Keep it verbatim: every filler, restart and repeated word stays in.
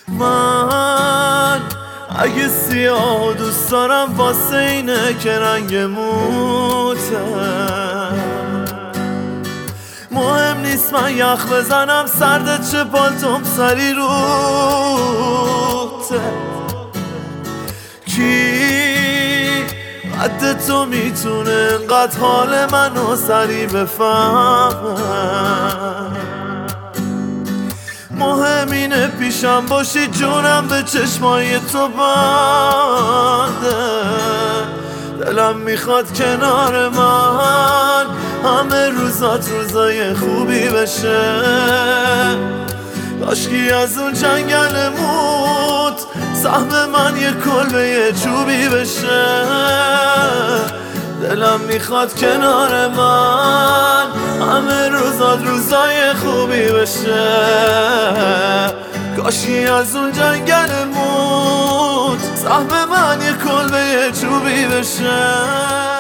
من اگه سیاه و دوست دارم واسه اینه که رنگ موته، مهم نیست من یخ بزنم سرده چه پالتوم سری روته. کی قد تو میتونه انقدر حال منو سری بفهمه؟ مهم اینه پیشم باشی جونم به چشمای تو بنده. دلم میخواد کنار من همه روزات روزای خوبی بشه، کاشکی از اون جنگل موت سهم من یه کلبه یه چوبی بشه. دلم میخواد کنار من همه روزات روزای خوبی بشه، کاشکی از اون جنگل موت سهم من یه کلبه یه چوبی بشه.